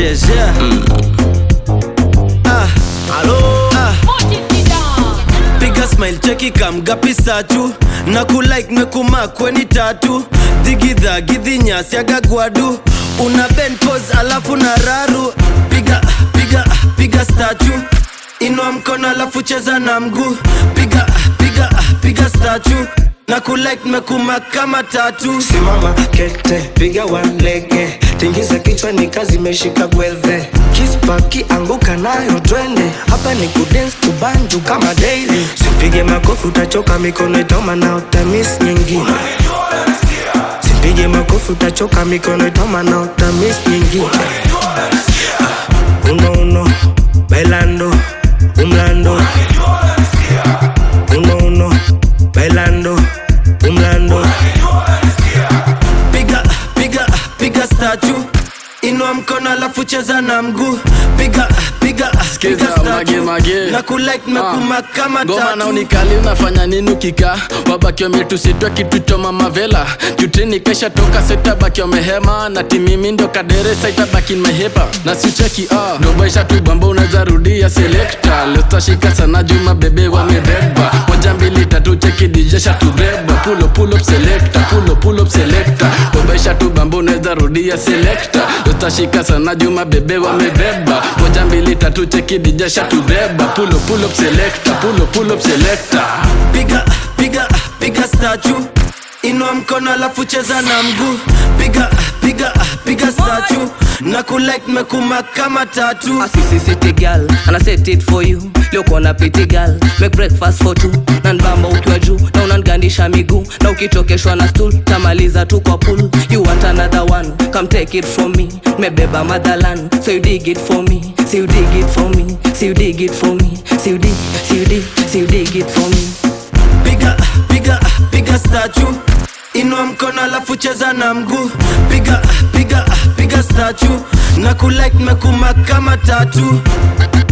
yeah. Hello. Piga smile cheki kamgapi satu na kulike mekuma kweni tatu digidha gidhinya siaga gwadu una bend pose alafu na raru piga statue inua mkono alafu cheza na mguu piga statue na kulike mekuma kama tatu Simama kete, piga one lege, tingiza kichwa ni kazi meshika gwethe. Kispaki anguka nayo twende, hapa ni kudance kubanju kama daily. Sipige makofi utachoka mikono itoma na utamiss nyingine. Sipige makofi utachoka mikono itoma na utamiss nyingine. Uno, bailando, umlando. Uno, bailando, umlando. Piga statue inua mkono alafu cheza na mguu piga statue na kulike mekuma kama tatu ngoma na unikali unafanya nini ukika wabaki wametusitwa kitu cha mama vela jutini kesha toka seta baki wamehema na timimi ndo kadere saita baki mehepa na sicheki dobaisha tu bamba unaweza rudia selector leta shika sana juma bebe wamebeba moja mbili tatu cheki DJ shatubeba pull up selector pull up selector dobaisha tu bamba unaweza rudia selector leta shika sana juma bebe wamebeba moja mbili tatu cheki DJ shatubeba pull up selector pull up selector piga statue inua mkono alafu cheza na mguu piga statue na kulike mekuma kama tatu Assisi city girl and I set it for you leo kona pretty girl make breakfast for two na nbamba ukiwa juu na unangandisha miguu na ukitokeshwa na stool tamaliza tu kwa pool you want another one come take it from me mebeba motherland so you dig it for me so you dig it for me so you dig it for me so you dig it for me piga statue inua mkono alafu cheza na mguu piga statue na kulike mekuma kama tatu